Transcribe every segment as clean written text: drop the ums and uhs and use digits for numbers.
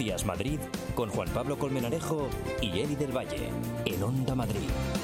Días Madrid con Juan Pablo Colmenarejo y Eli del Valle en Onda Madrid.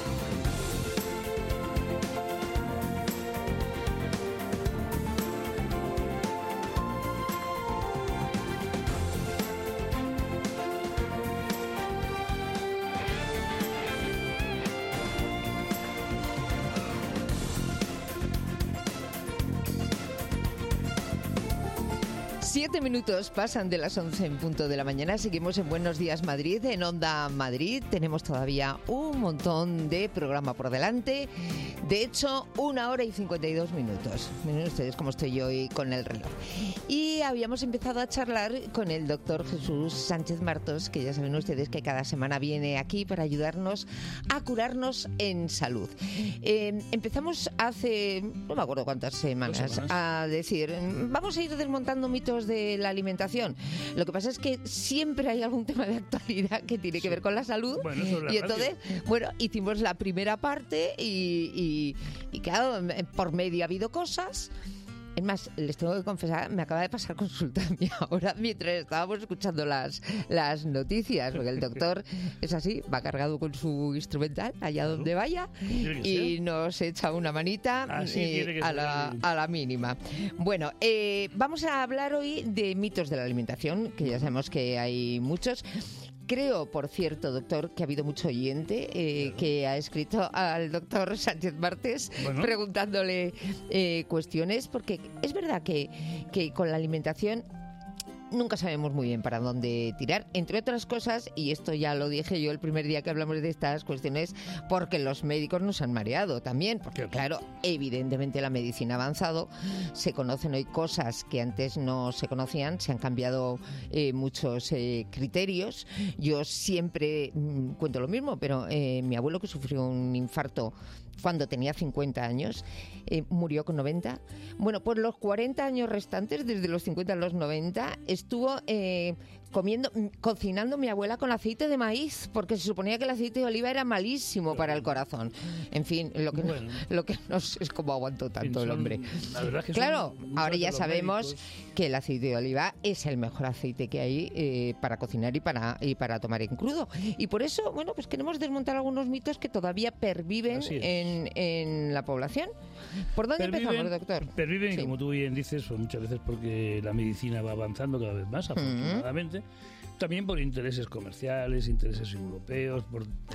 Minutos pasan de las 11 en punto de la mañana. Seguimos en Buenos Días Madrid, en Onda Madrid. Tenemos todavía un montón de programa por delante. De hecho, 1 hora y 52 minutos. Miren ustedes cómo estoy yo hoy con el reloj. Y habíamos empezado a charlar con el doctor Jesús Sánchez Martos, que ya saben ustedes que cada semana viene aquí para ayudarnos a curarnos en salud. Empezamos hace, no me acuerdo cuántas semanas, a decir, vamos a ir desmontando mitos de la alimentación. Lo que pasa es que siempre hay algún tema de actualidad que tiene que ver con la salud. Y entonces, hicimos la primera parte y claro, por medio ha habido cosas. Es más, les tengo que confesar, me acaba de pasar consulta a mí ahora mientras estábamos escuchando las noticias, porque el doctor es así, va cargado con su instrumental allá donde vaya y nos echa una manita a la mínima. Bueno, vamos a hablar hoy de mitos de la alimentación, que ya sabemos que hay muchos. Creo, por cierto, doctor, que ha habido mucho oyente que ha escrito al doctor Sánchez Martes preguntándole cuestiones, porque es verdad que con la alimentación nunca sabemos muy bien para dónde tirar, entre otras cosas, y esto ya lo dije yo el primer día que hablamos de estas cuestiones, porque los médicos nos han mareado también, porque claro, evidentemente la medicina ha avanzado, se conocen hoy cosas que antes no se conocían, se han cambiado muchos criterios. Yo siempre cuento lo mismo, pero mi abuelo, que sufrió un infarto cuando tenía 50 años, murió con 90. Bueno, pues los 40 años restantes, desde los 50 a los 90, estuvo cocinando mi abuela con aceite de maíz, porque se suponía que el aceite de oliva era malísimo para el corazón. En fin, lo que no sé es cómo aguantó tanto el hombre. Claro, ahora ya sabemos que el aceite de oliva es el mejor aceite que hay para cocinar y para tomar en crudo. Y por eso, pues queremos desmontar algunos mitos que todavía perviven en la población. ¿Por dónde empezamos, doctor? Perviven, como tú bien dices, pues muchas veces porque la medicina va avanzando cada vez más, afortunadamente. También por intereses comerciales, intereses europeos,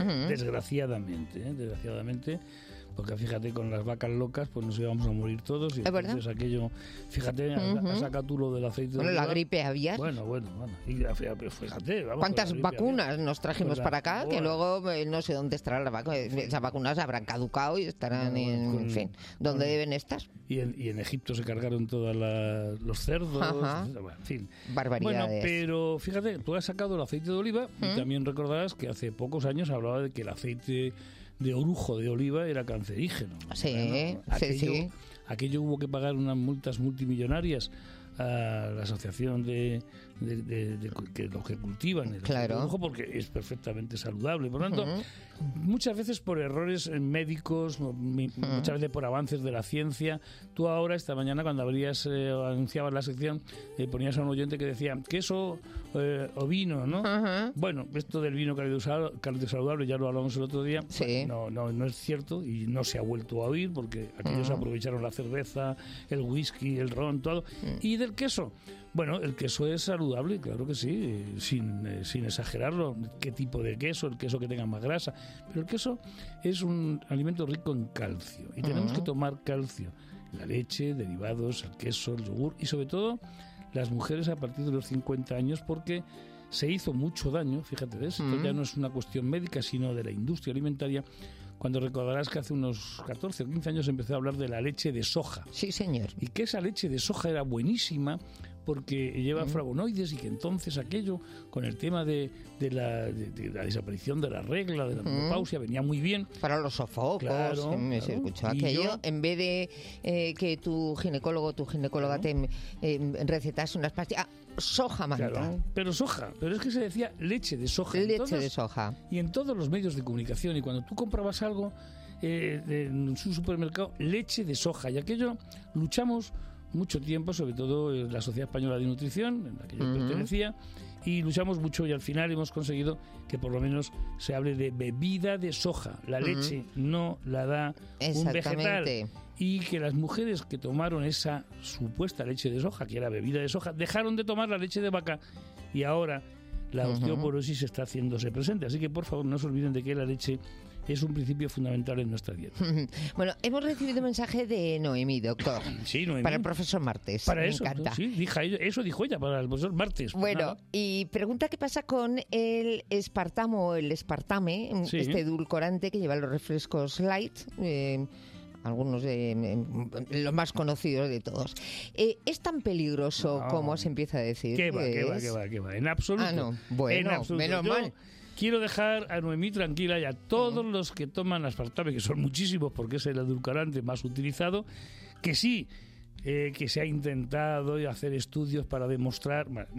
desgraciadamente, porque fíjate, con las vacas locas pues nos íbamos a morir todos y entonces aquello, fíjate, has sacado tú lo del aceite de oliva. La gripe aviar. Bueno, y fíjate, vamos, ¿cuántas vacunas nos trajimos para acá? Que luego no sé dónde estarán las vacunas. Esas vacunas habrán caducado y estarán donde deben estar. Y en Egipto se cargaron todos los cerdos, en fin. Barbaridades. Bueno, pero fíjate, tú has sacado el aceite de oliva y también recordarás que hace pocos años hablaba de que el aceite de orujo de oliva era cancerígeno. Aquello hubo que pagar unas multas multimillonarias a la asociación de los que cultivan el orujo, porque es perfectamente saludable. Por lo tanto, muchas veces por errores médicos, muchas veces por avances de la ciencia. Tú ahora, esta mañana, cuando anunciabas la sección, ponías a un oyente que decía queso o vino, ¿no? Bueno, esto del vino saludable ya lo hablamos el otro día. No es cierto y no se ha vuelto a oír, porque aquellos aprovecharon la cerveza, el whisky, el ron, todo. Y del queso, bueno, el queso es saludable, claro que sí, sin exagerarlo. ¿Qué tipo de queso? El queso que tenga más grasa. Pero el queso es un alimento rico en calcio y tenemos que tomar calcio. La leche, derivados, el queso, el yogur y sobre todo las mujeres a partir de los 50 años, porque se hizo mucho daño, fíjate, esto ya no es una cuestión médica, sino de la industria alimentaria, cuando recordarás que hace unos 14 o 15 años empezó a hablar de la leche de soja. Sí, señor. Y que esa leche de soja era buenísima porque lleva flavonoides y que entonces aquello, con el tema de la desaparición de la regla, de la menopausia, venía muy bien. Para los sofocos, se escuchaba aquello. En vez de que tu ginecóloga te recetase unas pastillas... soja, manta. Claro, pero es que se decía leche de soja. De soja. Y en todos los medios de comunicación, y cuando tú comprabas algo en su supermercado, leche de soja. Y aquello luchamos mucho tiempo, sobre todo en la Sociedad Española de Nutrición, en la que yo pertenecía, y luchamos mucho y al final hemos conseguido que por lo menos se hable de bebida de soja. La leche no la da un vegetal. Y que las mujeres que tomaron esa supuesta leche de soja, que era bebida de soja, dejaron de tomar la leche de vaca y ahora la osteoporosis está haciéndose presente. Así que por favor no se olviden de que la leche es un principio fundamental en nuestra dieta. Bueno, hemos recibido un mensaje de Noemí, doctor. Sí, Noemí. Para el profesor Martes. Para me eso, encanta. Sí, eso dijo ella, para el profesor Martes. Bueno, y pregunta qué pasa con el espartamo o el espartame, este edulcorante que lleva los refrescos light, algunos los más conocidos de todos. ¿Es tan peligroso como se empieza a decir? ¿Qué va? En absoluto. Ah, no. Bueno, menos mal. Quiero dejar a Noemí tranquila y a todos los que toman aspartame, que son muchísimos porque es el edulcorante más utilizado, que sí, que se ha intentado hacer estudios para demostrar... Bueno,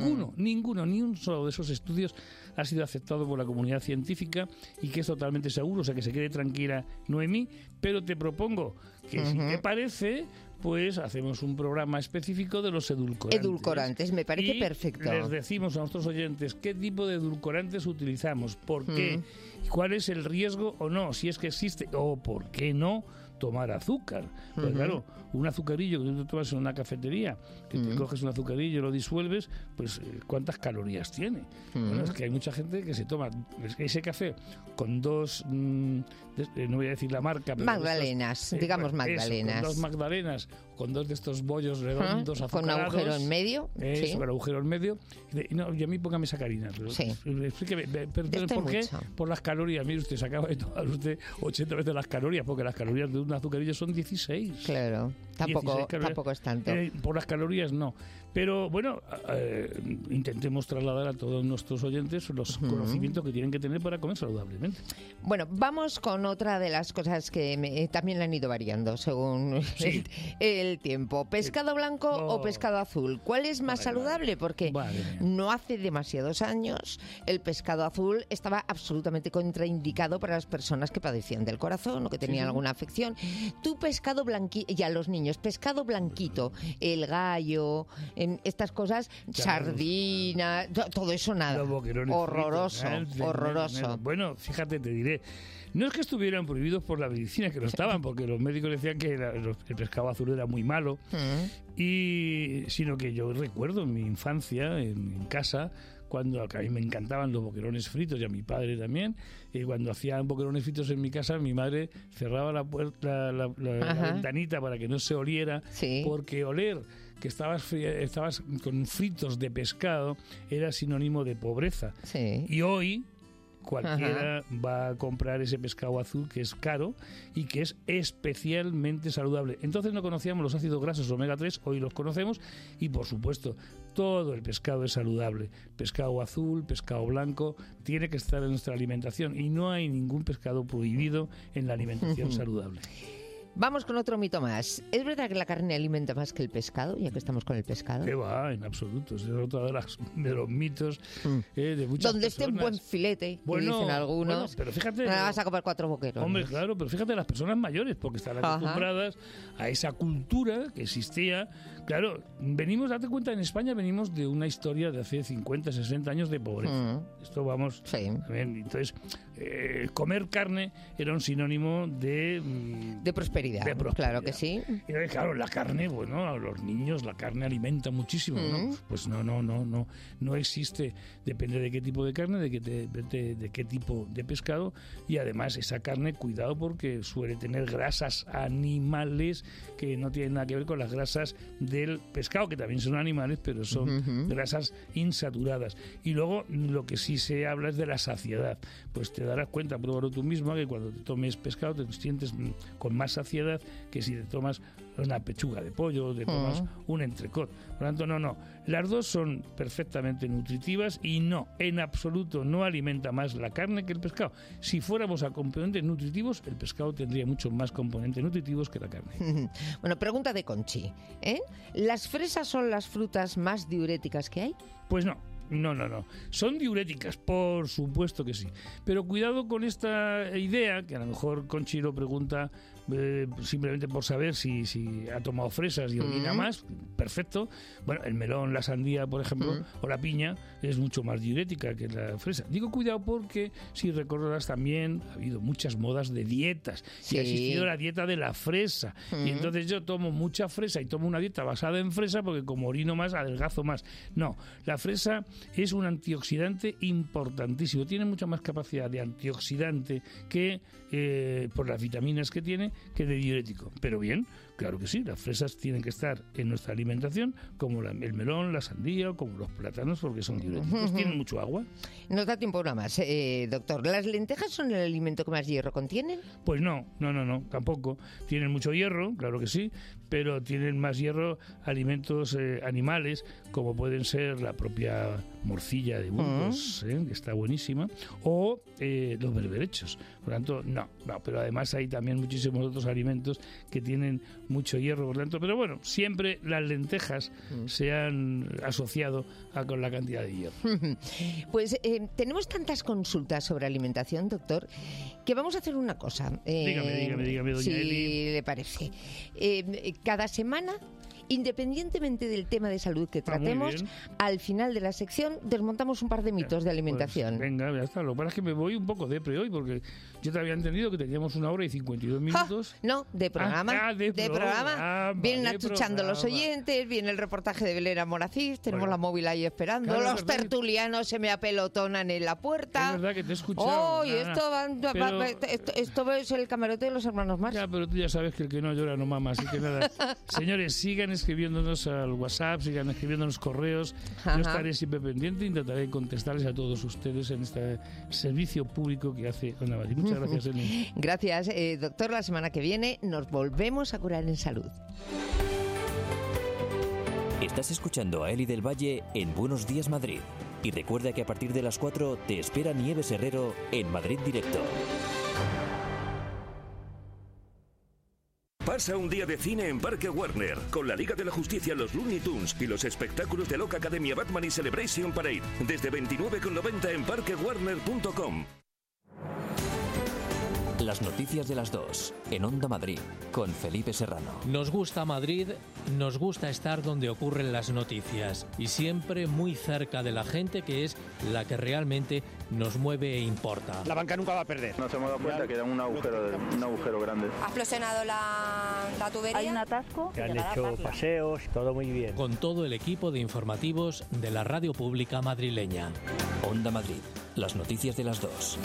ni un solo de esos estudios ha sido aceptado por la comunidad científica y que es totalmente seguro, o sea que se quede tranquila Noemí, pero te propongo que si te parece, pues hacemos un programa específico de los edulcorantes. Edulcorantes, me parece perfecto. Les decimos a nuestros oyentes qué tipo de edulcorantes utilizamos, por qué, cuál es el riesgo o no, si es que existe, o por qué no tomar azúcar. Pues claro, un azucarillo que tú te tomas en una cafetería, que te coges un azucarillo y lo disuelves, pues ¿cuántas calorías tiene? Bueno, es que hay mucha gente que se toma ese café con dos, no voy a decir la marca, pero magdalenas, digamos magdalenas. Con dos magdalenas, con dos de estos bollos redondos azucarados. Con un agujero en medio. Con un agujero en medio. Y a mí póngame sacarina. Explíqueme, ¿por qué? Por las calorías. Mire usted, se acaba de tomar usted 80 veces las calorías, porque las calorías de un azucarillo son 16. Claro, tampoco es tanto. Por las calorías no. Pero bueno, intentemos trasladar a todos nuestros oyentes los conocimientos que tienen que tener para comer saludablemente. Bueno, vamos con otra de las cosas que también la han ido variando según el tiempo. ¿Pescado blanco o pescado azul? ¿Cuál es más saludable? Porque no hace demasiados años el pescado azul estaba absolutamente contraindicado para las personas que padecían del corazón o que tenían alguna afección. Tu pescado blanquito, y a los niños, pescado blanquito, el gallo, estas cosas, sardina, todo eso nada. Horroroso, horroroso. Bueno, fíjate, te diré. No es que estuvieran prohibidos por la medicina, que lo estaban, porque los médicos decían que el pescado azul era muy malo, sino que yo recuerdo en mi infancia, en casa, cuando a mí me encantaban los boquerones fritos y a mi padre también, y cuando hacían boquerones fritos en mi casa, mi madre cerraba la puerta, la ventanita para que no se oliera, porque oler que estabas con fritos de pescado era sinónimo de pobreza. Y hoy cualquiera va a comprar ese pescado azul que es caro y que es especialmente saludable. Entonces no conocíamos los ácidos grasos omega 3, hoy los conocemos y por supuesto todo el pescado es saludable. Pescado azul, pescado blanco, tiene que estar en nuestra alimentación y no hay ningún pescado prohibido en la alimentación saludable. Vamos con otro mito más. ¿Es verdad que la carne alimenta más que el pescado, ya que estamos con el pescado? ¿Qué va? En absoluto. Es otro de los mitos de muchas Donde esté un buen filete, que dicen algunos. Bueno, pero fíjate, vas a comer 4 boquerones. Hombre, claro, pero fíjate las personas mayores, porque están acostumbradas a esa cultura que existía. Claro, date cuenta, en España venimos de una historia de hace 50, 60 años de pobreza. Esto vamos... Entonces, comer carne era un sinónimo de prosperidad. Claro que sí. Y claro, la carne, bueno, a los niños la carne alimenta muchísimo, ¿no? Pues no existe, depende de qué tipo de carne, de qué tipo de pescado, y además esa carne, cuidado, porque suele tener grasas animales que no tienen nada que ver con las grasas del pescado, que también son animales, pero son grasas insaturadas. Y luego lo que sí se habla es de la saciedad. Pues te darás cuenta, pruébalo tú misma, que cuando te tomes pescado te sientes con más saciedad que si te tomas una pechuga de pollo o te tomas un entrecot. Por lo tanto, no. Las dos son perfectamente nutritivas y en absoluto no alimenta más la carne que el pescado. Si fuéramos a componentes nutritivos, el pescado tendría muchos más componentes nutritivos que la carne. Bueno, pregunta de Conchi. ¿Las fresas son las frutas más diuréticas que hay? Pues no. No. Son diuréticas, por supuesto que sí. Pero cuidado con esta idea, que a lo mejor Conchi lo pregunta simplemente por saber si ha tomado fresas y orina más, perfecto. Bueno, el melón, la sandía, por ejemplo, o la piña, es mucho más diurética que la fresa. Digo cuidado porque, si recordarás, también ha habido muchas modas de dietas y ha existido la dieta de la fresa. Y entonces yo tomo mucha fresa y tomo una dieta basada en fresa porque como orino más, adelgazo más. No, la fresa es un antioxidante importantísimo. Tiene mucha más capacidad de antioxidante que, por las vitaminas que tiene, que de diurético. Pero bien, claro que sí, las fresas tienen que estar en nuestra alimentación, como el melón, la sandía, o como los plátanos, porque son diuréticos, tienen mucho agua. Nos da tiempo una más, doctor. ¿Las lentejas son el alimento que más hierro contienen? Pues no, tampoco. Tienen mucho hierro, claro que sí, pero tienen más hierro alimentos animales, como pueden ser la propia morcilla de Burgos, que está buenísima, o los berberechos. Por lo tanto, no, pero además hay también muchísimos otros alimentos que tienen mucho hierro, por lo tanto, pero bueno, siempre las lentejas se han asociado con la cantidad de hierro. Pues tenemos tantas consultas sobre alimentación, doctor, que vamos a hacer una cosa. Dígame, doña si Eli. le parece. Cada semana, independientemente del tema de salud que tratemos, al final de la sección desmontamos un par de mitos de alimentación. Pues venga, ya está. Lo que pasa es que me voy un poco depre hoy, porque yo te había entendido que teníamos 1 hora y 52 minutos. No, de programa. De programa. Vienen achuchando los oyentes, viene el reportaje de Belén Amoracís, tenemos la móvil ahí esperando, claro, los tertulianos se me apelotonan en la puerta. Es verdad que te he escuchado. Esto es el camarote de los hermanos Marx. Ya, pero tú ya sabes que el que no llora no mama, así que nada. Señores, sigan escribiéndonos al WhatsApp, sigan escribiéndonos correos. Yo estaré siempre pendiente, intentaré contestarles a todos ustedes en este servicio público que hace Onda Madrid. Muchas gracias, Eli. Gracias, doctor. La semana que viene nos volvemos a curar en salud. Estás escuchando a Eli del Valle en Buenos Días Madrid. Y recuerda que a partir de las 4 te espera Nieves Herrero en Madrid Directo. Pasa un día de cine en Parque Warner, con la Liga de la Justicia, los Looney Tunes y los espectáculos de Loca Academia Batman y Celebration Parade, desde 29,90 en parquewarner.com. Las noticias de las 2 en Onda Madrid con Felipe Serrano. Nos gusta Madrid, nos gusta estar donde ocurren las noticias y siempre muy cerca de la gente, que es la que realmente nos mueve e importa. La banca nunca va a perder. Nos hemos dado cuenta que era un agujero grande. Ha explosionado la tubería. Hay un atasco. Se han hecho paseos, todo muy bien. Con todo el equipo de informativos de la radio pública madrileña. Onda Madrid, las noticias de las 2.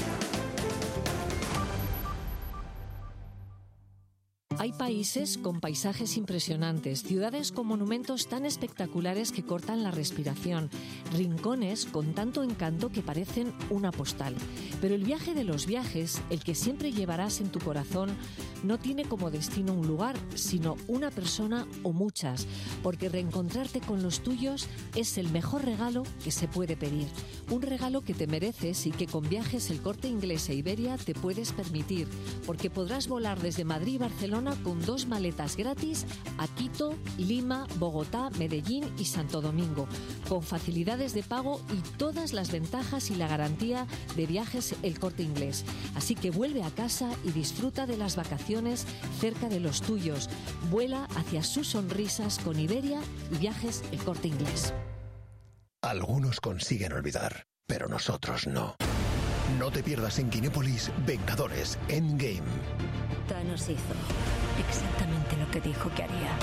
Hay países con paisajes impresionantes, ciudades con monumentos tan espectaculares que cortan la respiración, rincones con tanto encanto que parecen una postal. Pero el viaje de los viajes, el que siempre llevarás en tu corazón, no tiene como destino un lugar, sino una persona o muchas, porque reencontrarte con los tuyos es el mejor regalo que se puede pedir. Un regalo que te mereces y que con Viajes El Corte Inglés e Iberia te puedes permitir, porque podrás volar desde Madrid y Barcelona con 2 maletas gratis a Quito, Lima, Bogotá, Medellín y Santo Domingo, con facilidades de pago y todas las ventajas y la garantía de Viajes El Corte Inglés. Así que vuelve a casa y disfruta de las vacaciones cerca de los tuyos. Vuela hacia sus sonrisas con Iberia y Viajes El Corte Inglés. Algunos consiguen olvidar, pero nosotros no. No te pierdas en Kinépolis Vengadores Endgame. Thanos hizo exactamente lo que dijo que haría.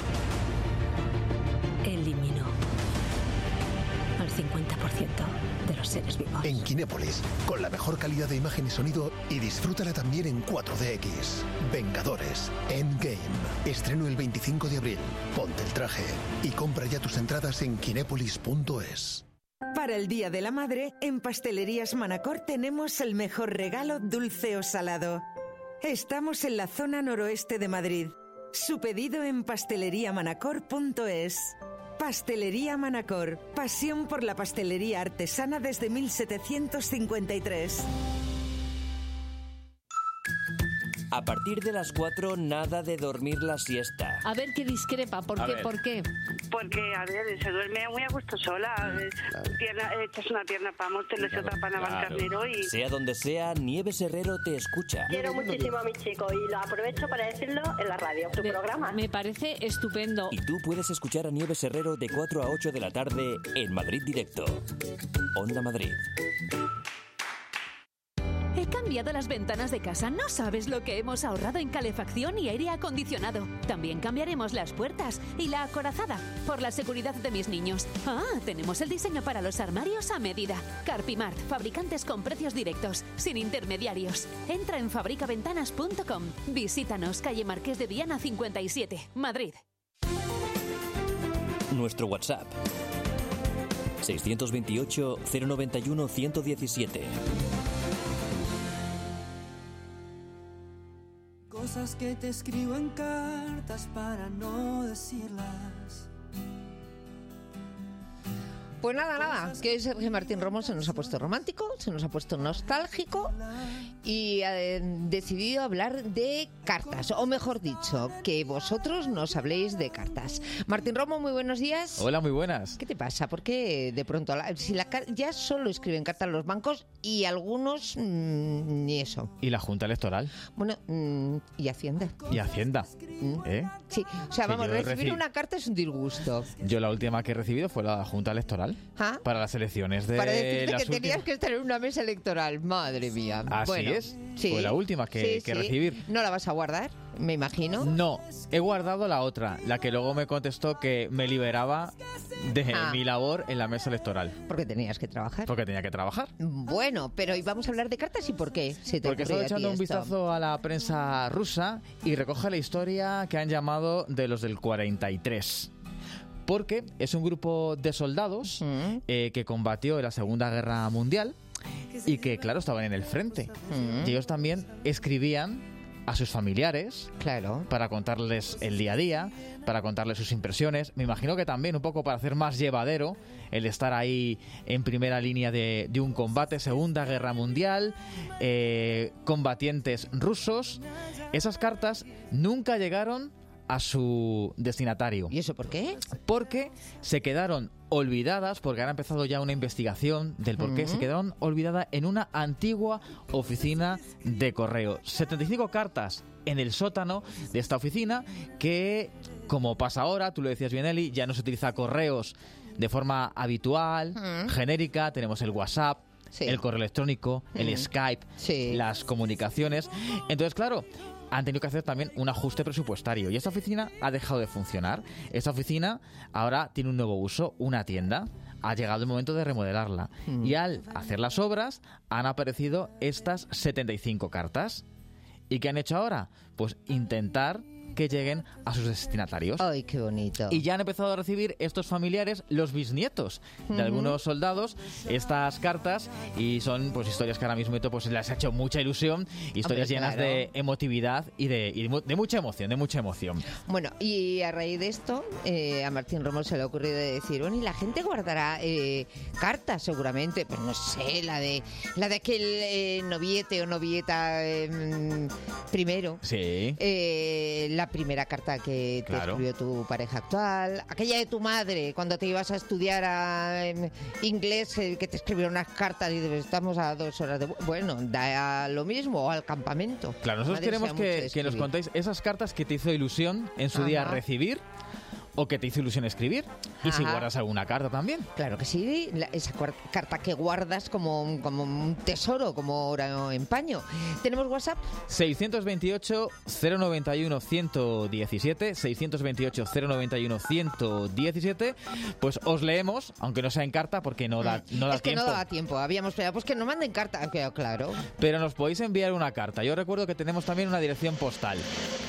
Eliminó al 50% de los seres vivos. En Kinépolis, con la mejor calidad de imagen y sonido, y disfrútala también en 4DX. Vengadores Endgame. Estreno el 25 de abril. Ponte el traje y compra ya tus entradas en kinépolis.es. Para el Día de la Madre, en Pastelerías Manacor tenemos el mejor regalo, dulce o salado. Estamos en la zona noroeste de Madrid. Su pedido en pasteleriamanacor.es. Pastelería Manacor. Pasión por la pastelería artesana desde 1753. A partir de las 4, nada de dormir la siesta. A ver qué discrepa, ¿por qué? Porque, a ver, se duerme muy a gusto sola. Echas una pierna para Móstoles y otra para Navalcarnero y... Sea donde sea, Nieves Herrero te escucha. Quiero muchísimo a mi chico y lo aprovecho para decirlo en la radio, tu programa. Me parece estupendo. Y tú puedes escuchar a Nieves Herrero de 4 a 8 de la tarde en Madrid Directo. Onda Madrid. He cambiado las ventanas de casa. No sabes lo que hemos ahorrado en calefacción y aire acondicionado. También cambiaremos las puertas y la acorazada por la seguridad de mis niños. Tenemos el diseño para los armarios a medida. Carpimart, fabricantes con precios directos, sin intermediarios. Entra en fabricaventanas.com. Visítanos, calle Marqués de Viana 57, Madrid. Nuestro WhatsApp 628 091 117. Cosas que te escribo en cartas para no decirlas. Pues nada, que hoy Sergio Martín Romo se nos ha puesto romántico, se nos ha puesto nostálgico y ha decidido hablar de cartas, o mejor dicho, que vosotros nos habléis de cartas. Martín Romo, muy buenos días. Hola, muy buenas. ¿Qué te pasa? ¿Por qué de pronto ya solo escriben cartas los bancos y algunos ni eso? ¿Y la Junta Electoral? Bueno, y Hacienda. ¿Y Hacienda? Sí, o sea, vamos, recibir una carta es un disgusto. Yo la última que he recibido fue la Junta Electoral. Para las elecciones de para decirte las que tenías que estar en una mesa electoral, madre mía. Así es, fue la última que recibir. ¿No la vas a guardar, me imagino? No, he guardado la otra, la que luego me contestó que me liberaba de mi labor en la mesa electoral. Porque tenías que trabajar. Porque tenía que trabajar. Bueno, pero hoy vamos a hablar de cartas y ¿por qué? Porque estoy echando un vistazo a la prensa rusa y recoge la historia que han llamado de los del 43. Porque es un grupo de soldados que combatió en la Segunda Guerra Mundial y que, claro, estaban en el frente. Y ellos también escribían a sus familiares para contarles el día a día, para contarles sus impresiones. Me imagino que también un poco para hacer más llevadero el estar ahí en primera línea de un combate, Segunda Guerra Mundial, combatientes rusos. Esas cartas nunca llegaron a su destinatario. ¿Y eso por qué? Porque se quedaron olvidadas, porque han empezado ya una investigación del por qué, se quedaron olvidadas en una antigua oficina de correo. 75 cartas en el sótano de esta oficina que, como pasa ahora, tú lo decías bien, Eli, ya no se utiliza correos de forma habitual, genérica, tenemos el WhatsApp, el correo electrónico, el Skype, las comunicaciones. Entonces, claro, han tenido que hacer también un ajuste presupuestario y esta oficina ha dejado de funcionar. Esta oficina ahora tiene un nuevo uso, una tienda. Ha llegado el momento de remodelarla y al hacer las obras han aparecido estas 75 cartas. ¿Y qué han hecho ahora? Pues intentar que lleguen a sus destinatarios. ¡Ay, qué bonito! Y ya han empezado a recibir estos familiares, los bisnietos de algunos soldados, estas cartas, y son pues historias que ahora mismo pues les ha hecho mucha ilusión, historias llenas de emotividad y de mucha emoción, Bueno, y a raíz de esto, a Martín Romo se le ha ocurrido decir, bueno, y la gente guardará cartas seguramente, pues no sé, la de aquel noviete o novieta primero. Sí. La primera carta que te escribió tu pareja actual, aquella de tu madre cuando te ibas a estudiar inglés, que te escribió unas cartas y estamos a 2 horas de... Bueno, da lo mismo, o al campamento. Claro, nosotros queremos que nos contéis esas cartas que te hizo ilusión en su día recibir o que te hizo ilusión escribir. Y si guardas alguna carta también. Claro que sí, esa carta que guardas como un tesoro, como oro en paño. ¿Tenemos WhatsApp? 628 091 117, 628 091 117. Pues os leemos, aunque no sea en carta, porque no da tiempo. Es que no da tiempo, habíamos pedido pues que nos manden carta, claro. Pero nos podéis enviar una carta. Yo recuerdo que tenemos también una dirección postal.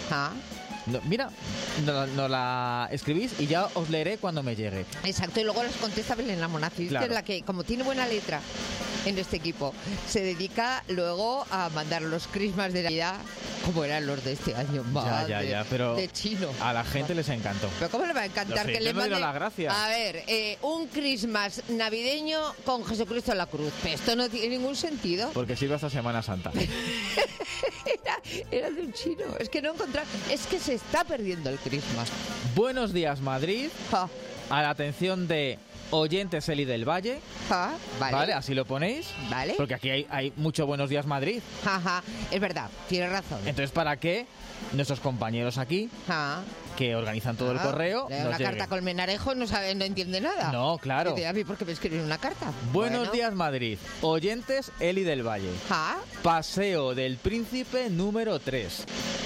No, mira, nos la escribís y ya os leeré cuando me llegue. Exacto, y luego les contesta Belén Lamonacid, que es la que, como tiene buena letra en este equipo, se dedica luego a mandar los crismas de Navidad, como eran los de este año, pero de chino. A la gente les encantó. Pero ¿cómo le va a encantar que le manden? Las gracias. A ver, un crismas navideño con Jesucristo en la cruz. Pero esto no tiene ningún sentido. Porque sirve hasta Semana Santa. Era de un chino. Es que no encontrar. Es que se está perdiendo el Christmas. Buenos días, Madrid. A la atención de oyentes Eli del Valle. Vale. Así lo ponéis. Vale. Porque aquí hay mucho Buenos días, Madrid. Es verdad, tienes razón. Entonces, ¿para qué nuestros compañeros aquí, que organizan todo el correo, una carta Colmenarejo no entiende nada? No, claro. Dice, ¿a mí por qué me escriben una carta? Buenos días, Madrid. Oyentes Eli del Valle. Paseo del Príncipe número 3.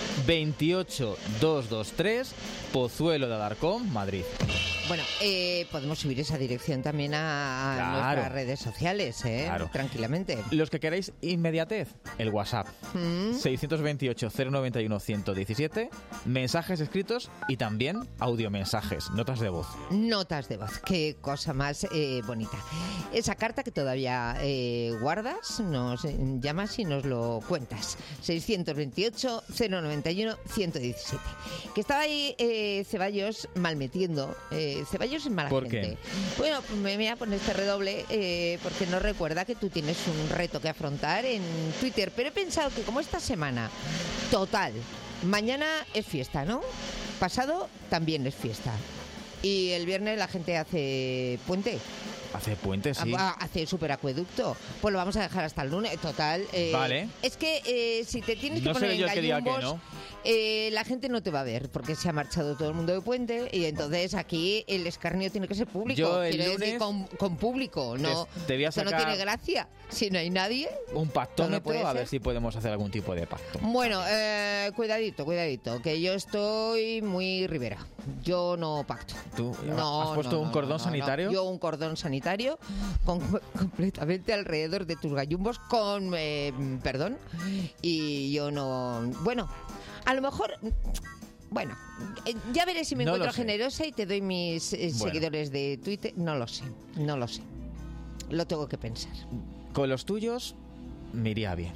28223, Pozuelo de Alarcón, Madrid. Bueno, podemos subir esa dirección también a nuestras redes sociales, tranquilamente. Los que queráis inmediatez, el WhatsApp. 628-091-117, mensajes escritos y también audiomensajes, notas de voz. Notas de voz, qué cosa más bonita. Esa carta que todavía guardas, nos llamas y nos lo cuentas. 628-091-117. Que estaba ahí Ceballos malmetiendo... Ceballos es mala ¿Por gente. qué? Bueno, me voy a poner este redoble porque no recuerda que tú tienes un reto que afrontar en Twitter. Pero he pensado que como esta semana, total, mañana es fiesta, ¿no? Pasado también es fiesta. Y el viernes la gente hace puente. Hace puente, sí. Hace superacueducto. Pues lo vamos a dejar hasta el lunes. Total. Vale. Es que si te tienes que poner en gallumbos, la gente no te va a ver porque se ha marchado todo el mundo de puente y entonces aquí el escarnio tiene que ser público. Yo el Quiero lunes decir, con público. No, te voy a eso no tiene gracia. Si no hay nadie. Un pactómetro, a ver si podemos hacer algún tipo de pacto. Bueno, cuidadito, que yo estoy muy Rivera. Yo no pacto. ¿Tú has puesto un cordón sanitario? Yo un cordón sanitario completamente alrededor de tus gallumbos con perdón, y yo no... Bueno, a lo mejor... Bueno, ya veré si me encuentro generosa y te doy mis seguidores de Twitter. No lo sé. Lo tengo que pensar. Con los tuyos me iría bien.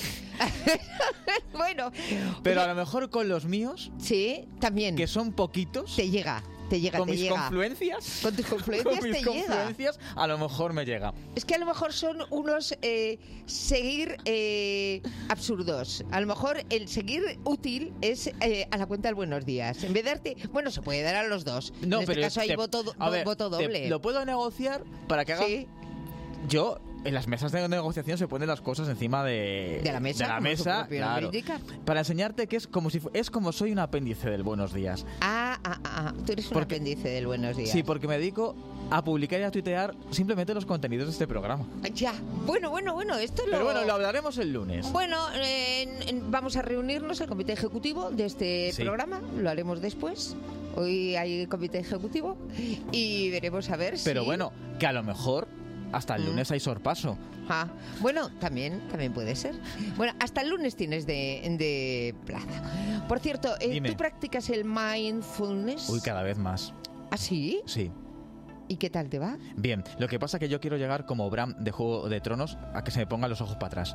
Bueno. Pero a lo mejor con los míos... Sí, también. Que son poquitos. Te llega. Con mis confluencias. Con tus confluencias con mis confluencias, a lo mejor me llega. Es que a lo mejor son unos seguir absurdos. A lo mejor el seguir útil es a la cuenta del buenos días. En vez de darte... Bueno, se puede dar a los dos. No, en este caso hay voto doble. Lo puedo negociar para que haga... Sí. Yo... En las mesas de negociación se ponen las cosas encima de la mesa, claro, para enseñarte que es como soy un apéndice del Buenos Días. Tú eres un apéndice del Buenos Días. Sí, porque me dedico a publicar y a tuitear simplemente los contenidos de este programa. Ya, bueno, esto Pero bueno, lo hablaremos el lunes. Bueno, vamos a reunirnos el comité ejecutivo de este programa, lo haremos después. Hoy hay comité ejecutivo y veremos a ver si... Pero bueno, que a lo mejor... Hasta el lunes hay sorpaso. Bueno, también puede ser. Bueno, hasta el lunes tienes de plaza. Por cierto, ¿tú practicas el mindfulness? Uy, cada vez más. ¿Ah, sí? Sí. ¿Y qué tal te va? Bien, lo que pasa es que yo quiero llegar como Bran de Juego de Tronos a que se me pongan los ojos para atrás.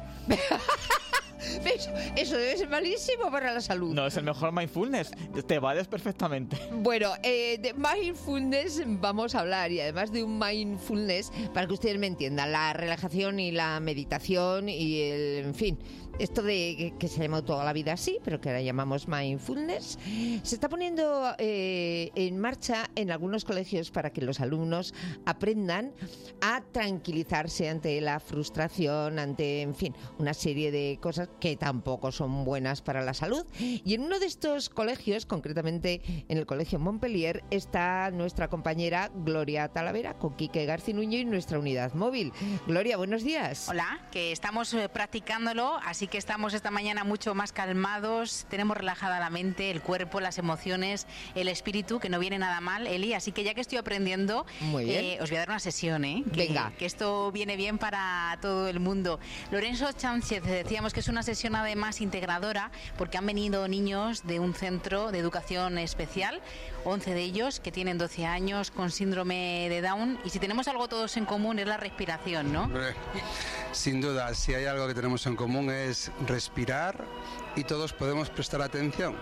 Eso debe ser malísimo para la salud. No, es el mejor mindfulness. Te vales perfectamente. Bueno, de mindfulness vamos a hablar, y además de un mindfulness, para que ustedes me entiendan, la relajación y la meditación y en fin, esto de que se ha llamado toda la vida así, pero que ahora llamamos mindfulness, se está poniendo en marcha en algunos colegios para que los alumnos aprendan a tranquilizarse ante la frustración, ante, en fin, una serie de cosas que tampoco son buenas para la salud. Y en uno de estos colegios, concretamente en el Colegio Montpellier, está nuestra compañera Gloria Talavera con Quique Garcinuño y nuestra unidad móvil. Gloria, buenos días. Hola, que estamos practicándolo, así que estamos esta mañana mucho más calmados, tenemos relajada la mente, el cuerpo, las emociones, el espíritu, que no viene nada mal, Eli, así que ya que estoy aprendiendo, os voy a dar una sesión, Venga. Que esto viene bien para todo el mundo. Lorenzo Sánchez, decíamos que es una sesión además integradora, porque han venido niños de un centro de educación especial, 11 de ellos que tienen 12 años con síndrome de Down, y si tenemos algo todos en común es la respiración, ¿no? Sin duda, si hay algo que tenemos en común es respirar, y todos podemos prestar atención.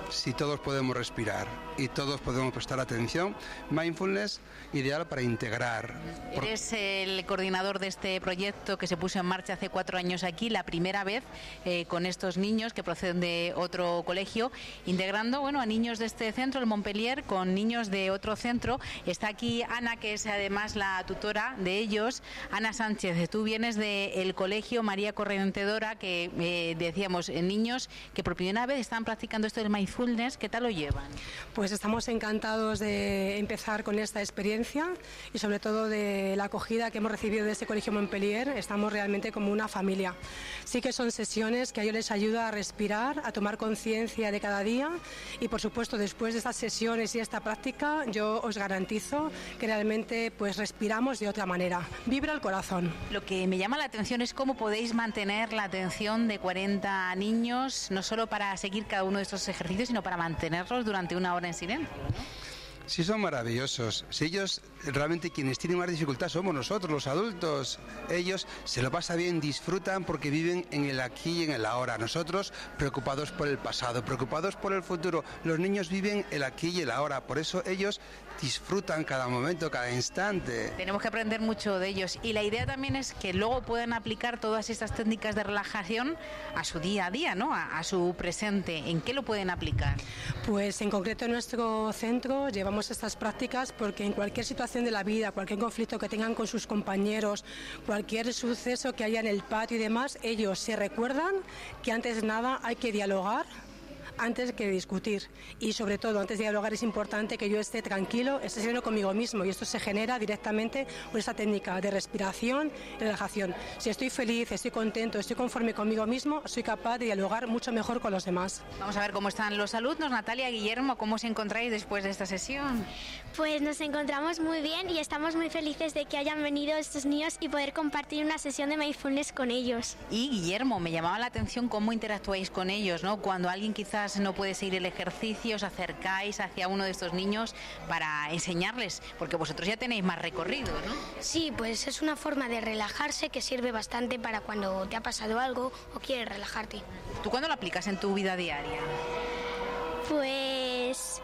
si todos podemos respirar y todos podemos prestar atención, mindfulness ideal para integrar. Eres el coordinador de este proyecto que se puso en marcha hace 4 años aquí, la primera vez con estos niños que proceden de otro colegio, integrando a niños de este centro, el Montpellier, con niños de otro centro. Está aquí Ana, que es además la tutora de ellos. Ana Sánchez, tú vienes del colegio María Corredentedora, que decíamos, niños que por primera vez están practicando esto del mindfulness. ¿Qué tal lo llevan? Pues estamos encantados de empezar con esta experiencia y sobre todo de la acogida que hemos recibido de este colegio Montpellier. Estamos realmente como una familia. Sí que son sesiones que a ellos les ayuda a respirar, a tomar conciencia de cada día y por supuesto después de estas sesiones y esta práctica yo os garantizo que realmente pues respiramos de otra manera. Vibra el corazón. Lo que me llama la atención es cómo podéis mantener la atención de 40 niños, no solo para seguir cada uno de estos ejercicios, sino para mantenerlos durante una hora en silencio, ¿no? Sí, son maravillosos. Si ellos, realmente quienes tienen más dificultad somos nosotros, los adultos. Ellos se lo pasan bien, disfrutan porque viven en el aquí y en el ahora. Nosotros preocupados por el pasado, preocupados por el futuro. Los niños viven el aquí y el ahora. Por eso ellos disfrutan cada momento, cada instante. Tenemos que aprender mucho de ellos. Y la idea también es que luego puedan aplicar todas estas técnicas de relajación a su día a día, ¿no? A su presente. ¿En qué lo pueden aplicar? Pues en concreto en nuestro centro llevamos estas prácticas porque en cualquier situación de la vida, cualquier conflicto que tengan con sus compañeros, cualquier suceso que haya en el patio y demás, ellos se recuerdan que antes de nada hay que dialogar antes que discutir y sobre todo antes de dialogar es importante que yo esté tranquilo, esté sereno conmigo mismo y esto se genera directamente por esta técnica de respiración y relajación. Si estoy feliz, estoy contento, estoy conforme conmigo mismo, soy capaz de dialogar mucho mejor con los demás. Vamos a ver cómo están los alumnos. Natalia, Guillermo, ¿cómo os encontráis después de esta sesión? Pues nos encontramos muy bien y estamos muy felices de que hayan venido estos niños y poder compartir una sesión de mindfulness con ellos. Y Guillermo, me llamaba la atención cómo interactuáis con ellos, ¿no? Cuando alguien quizás no puede seguir el ejercicio, os acercáis hacia uno de estos niños para enseñarles, porque vosotros ya tenéis más recorrido, ¿no? Sí, pues es una forma de relajarse que sirve bastante para cuando te ha pasado algo o quieres relajarte. ¿Tú cuándo lo aplicas en tu vida diaria? Pues...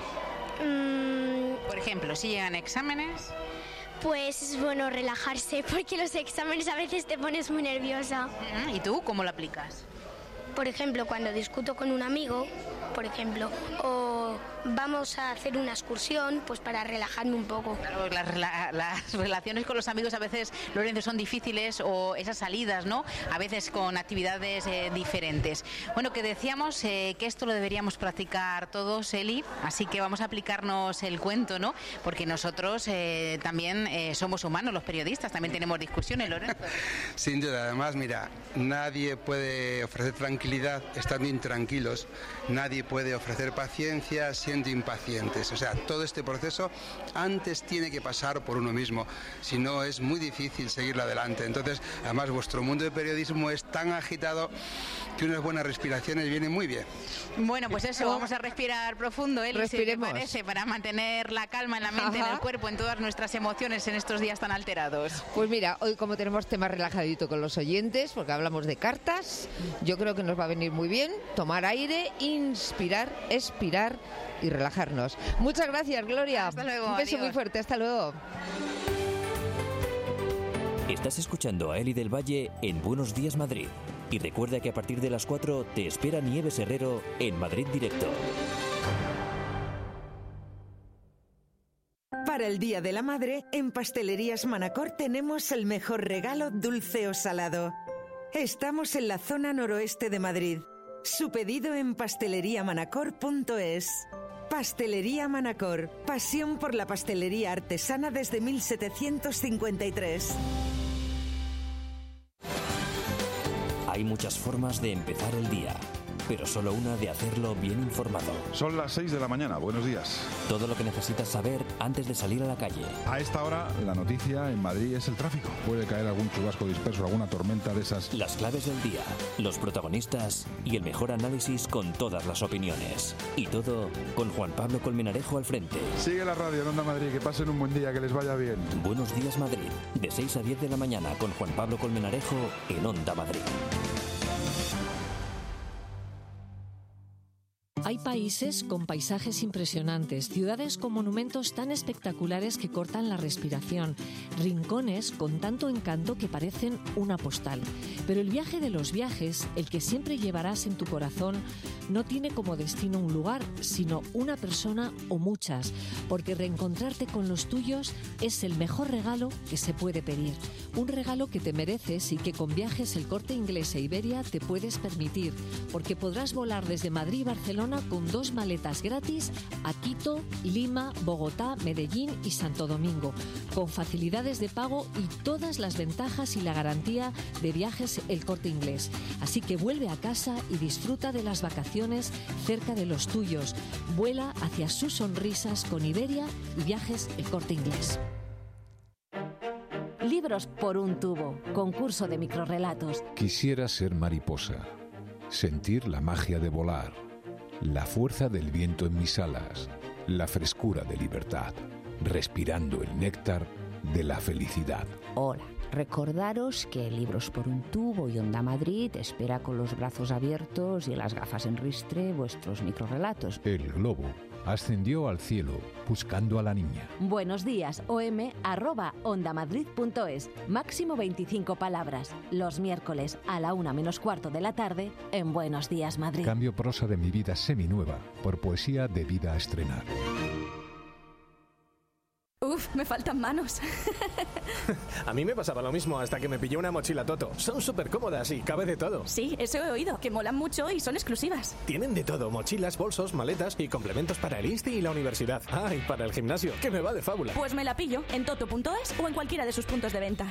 Por ejemplo, si llegan exámenes... Pues es bueno relajarse porque los exámenes a veces te pones muy nerviosa. ¿Y tú cómo lo aplicas? Por ejemplo, cuando discuto con un amigo, por ejemplo, o vamos a hacer una excursión, pues para relajarme un poco. Claro, las relaciones con los amigos a veces, Lorenzo, son difíciles, o esas salidas, ¿no? A veces con actividades diferentes. Bueno, que decíamos que esto lo deberíamos practicar todos, Eli, así que vamos a aplicarnos el cuento, ¿no? Porque nosotros también somos humanos, los periodistas, también tenemos discusiones, Lorenzo. Sin duda, además, mira, nadie puede ofrecer tranquilidad estando intranquilos, nadie puede ofrecer paciencia siendo impacientes. O sea, todo este proceso antes tiene que pasar por uno mismo, si no es muy difícil seguirlo adelante. Entonces, además, vuestro mundo de periodismo es tan agitado que unas buenas respiraciones vienen muy bien. Bueno, pues eso, vamos a respirar profundo, Eli, si te parece, para mantener la calma en la mente, en el cuerpo, en todas nuestras emociones en estos días tan alterados. Pues mira, hoy como tenemos tema relajadito con los oyentes, porque hablamos de cartas, yo creo que nos va a venir muy bien tomar aire, inspirar, expirar y relajarnos. Muchas gracias, Gloria. Hasta luego. Un beso adiós. muy fuerte. Hasta luego. Estás escuchando a Eli del Valle en Buenos Días Madrid. Y recuerda que a partir de las 4 te espera Nieves Herrero en Madrid Directo. Para el Día de la Madre, en Pastelerías Manacor tenemos el mejor regalo dulce o salado. Estamos en la zona noroeste de Madrid. Su pedido en pasteleriamanacor.es. Pastelería Manacor. Pasión por la pastelería artesana desde 1753. Hay muchas formas de empezar el día, pero solo una de hacerlo bien informado. Son las 6 de la mañana, buenos días. Todo lo que necesitas saber antes de salir a la calle. A esta hora, la noticia en Madrid es el tráfico. Puede caer algún chubasco disperso, alguna tormenta de esas. Las claves del día, los protagonistas y el mejor análisis con todas las opiniones. Y todo con Juan Pablo Colmenarejo al frente. Sigue la radio en Onda Madrid, que pasen un buen día, que les vaya bien. Buenos días Madrid, de 6 a 10 de la mañana con Juan Pablo Colmenarejo en Onda Madrid. Hay países con paisajes impresionantes, ciudades con monumentos tan espectaculares que cortan la respiración, rincones con tanto encanto que parecen una postal. Pero el viaje de los viajes, el que siempre llevarás en tu corazón, no tiene como destino un lugar, sino una persona o muchas, porque reencontrarte con los tuyos es el mejor regalo que se puede pedir. Un regalo que te mereces y que con Viajes El Corte Inglés e Iberia te puedes permitir, porque podrás volar desde Madrid y Barcelona con 2 maletas gratis a Quito, Lima, Bogotá, Medellín y Santo Domingo, con facilidades de pago y todas las ventajas y la garantía de Viajes El Corte Inglés. Así que vuelve a casa y disfruta de las vacaciones cerca de los tuyos. Vuela hacia sus sonrisas con Iberia y Viajes El Corte Inglés. Libros por un tubo, concurso de microrrelatos. Quisiera ser mariposa, sentir la magia de volar, la fuerza del viento en mis alas, la frescura de libertad, respirando el néctar de la felicidad. Hola, recordaros que Libros por un tubo y Onda Madrid espera con los brazos abiertos y las gafas en ristre vuestros microrrelatos. El globo ascendió al cielo buscando a la niña. Buenos días, om@ondamadrid.es. Máximo 25 palabras. Los miércoles a la 1:45 de la tarde en Buenos días, Madrid. Cambio prosa de mi vida seminueva por poesía de vida a estrenar. Uf, me faltan manos. A mí me pasaba lo mismo hasta que me pillé una mochila Toto. Son súper cómodas y cabe de todo. Sí, eso he oído, que molan mucho y son exclusivas. Tienen de todo, mochilas, bolsos, maletas y complementos para el Insti y la universidad. Ah, y para el gimnasio, que me va de fábula. Pues me la pillo en toto.es o en cualquiera de sus puntos de venta.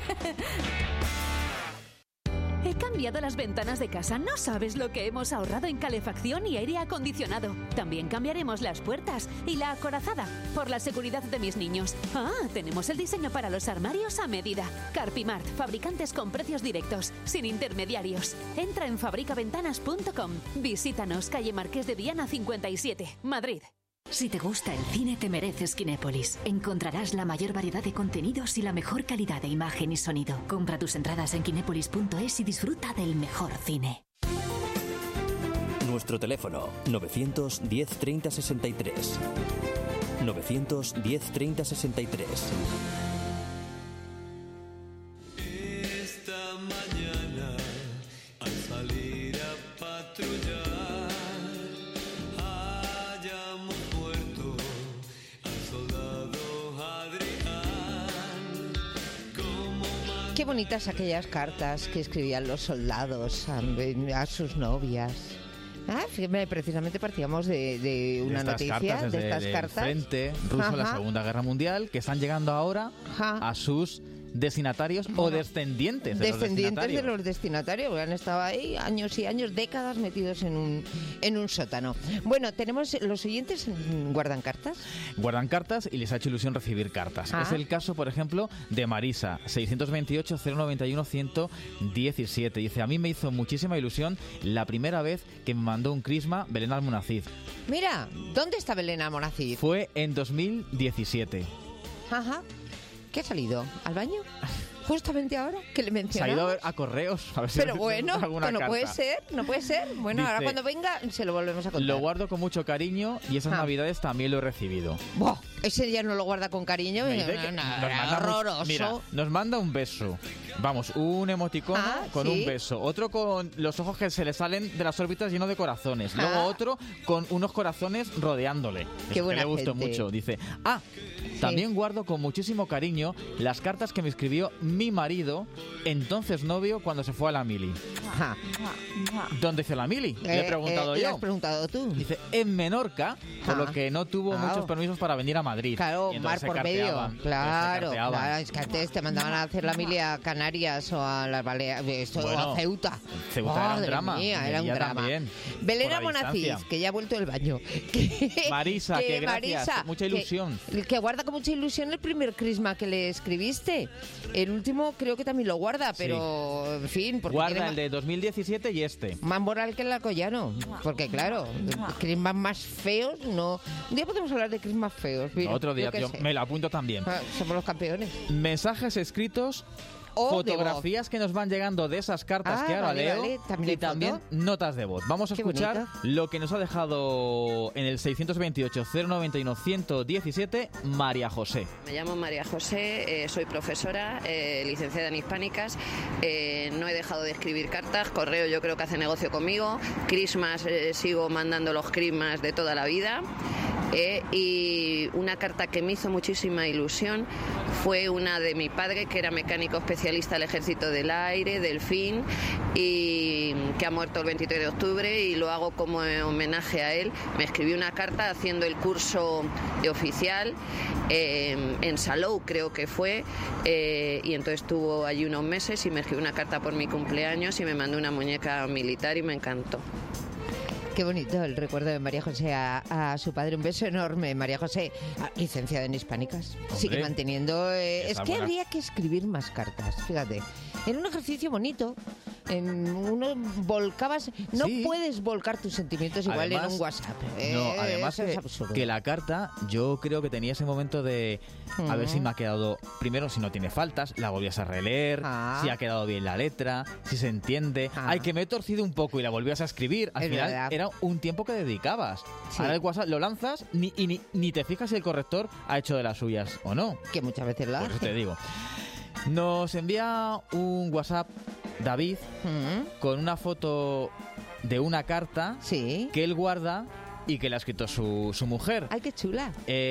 He cambiado las ventanas de casa. No sabes lo que hemos ahorrado en calefacción y aire acondicionado. También cambiaremos las puertas y la acorazada por la seguridad de mis niños. Ah, tenemos el diseño para los armarios a medida. Carpimart, fabricantes con precios directos, sin intermediarios. Entra en fabricaventanas.com. Visítanos, calle Marqués de Viana 57, Madrid. Si te gusta el cine, te mereces Kinépolis. Encontrarás la mayor variedad de contenidos y la mejor calidad de imagen y sonido. Compra tus entradas en kinépolis.es y disfruta del mejor cine. Nuestro teléfono 910 30 63. 910 30 63. Esta mañana, al salir a patrullar, Qué bonitas aquellas cartas que escribían los soldados a sus novias. Precisamente partíamos de una noticia de estas cartas. Frente ruso a la Segunda Guerra Mundial, que están llegando ahora a sus destinatarios o descendientes de los destinatarios, que han estado ahí años y años, décadas metidos en un sótano. Bueno, tenemos los siguientes, ¿guardan cartas? Guardan cartas y les ha hecho ilusión recibir cartas. Es el caso, por ejemplo, de Marisa, 628-091-117. Dice, a mí me hizo muchísima ilusión la primera vez que me mandó un crisma Belén Almonacid. Mira, ¿dónde está Belén Almonacid? Fue en 2017. Ajá. ¿Qué ha salido? ¿Al baño? Justamente ahora que le mencionamos. Se ha ido a correos. A ver si pero bueno, no carta. puede ser. Bueno, dice, ahora cuando venga se lo volvemos a contar. Lo guardo con mucho cariño y esas navidades también lo he recibido. ¡Buah! Ese ya no lo guarda con cariño. Horroroso. Mira, nos manda un beso. Vamos, un emoticono con un beso. Otro con los ojos que se le salen de las órbitas lleno de corazones. Luego otro con unos corazones rodeándole. Qué buena que le gustó mucho. Dice, también guardo con muchísimo cariño las cartas que me escribió mi marido, entonces novio, cuando se fue a la mili. ¿Dónde hizo la mili? Le he preguntado yo. ¿Le has preguntado tú? Dice, en Menorca, por lo que no tuvo muchos permisos para venir a Madrid. Claro, mar por medio. Claro, es que antes te mandaban a hacer la mili a Canarias o a las Baleares, o a Ceuta. Ceuta era un drama. Era un drama. También, Belén Almonacid, que ya ha vuelto del baño. Marisa, que gracias, mucha ilusión. Que guarda con mucha ilusión el primer crisma que le escribiste. El último creo que también lo guarda, pero en fin. Porque guarda el de 2017 y este. Más moral que el Alcoyano. Porque claro, crismas más feos no. Un día podemos hablar de crismas feos. Mira, otro día, yo me lo apunto también. Somos los campeones. Mensajes escritos o fotografías que nos van llegando de esas cartas que ahora leo y también notas de voz. Vamos a escuchar lo que nos ha dejado en el 628-091-117 María José. Me llamo María José, soy profesora, licenciada en hispánicas. No he dejado de escribir cartas. Correo yo creo que hace negocio conmigo. Christmas, sigo mandando los Christmas de toda la vida. Y una carta que me hizo muchísima ilusión fue una de mi padre, que era mecánico especialista del Ejército del Aire, Delfín, y que ha muerto el 23 de octubre, y lo hago como homenaje a él. Me escribió una carta haciendo el curso de oficial en Salou, creo que fue, y entonces estuvo allí unos meses y me escribió una carta por mi cumpleaños y me mandó una muñeca militar y me encantó. Qué bonito el recuerdo de María José a su padre. Un beso enorme, María José, licenciada en hispánicas. Hombre, sigue manteniendo... es que buena. habría que escribir más cartas, fíjate. En un ejercicio bonito, uno volcabas... No puedes volcar tus sentimientos igual Además, en un WhatsApp. No, además eso es absurdo. que la carta, yo creo que tenía ese momento de a ver si me ha quedado, primero si no tiene faltas, la volvías a releer, si ha quedado bien la letra, si se entiende. Ay, que me he torcido un poco y la volvías a escribir. Al final verdad. era un tiempo que dedicabas. Sí. Ahora el WhatsApp lo lanzas ni te fijas si el corrector ha hecho de las suyas o no. Que muchas veces lo hace. Por eso te digo. Nos envía un WhatsApp David con una foto de una carta que él guarda y que le ha escrito su mujer. ¡Ay, qué chula!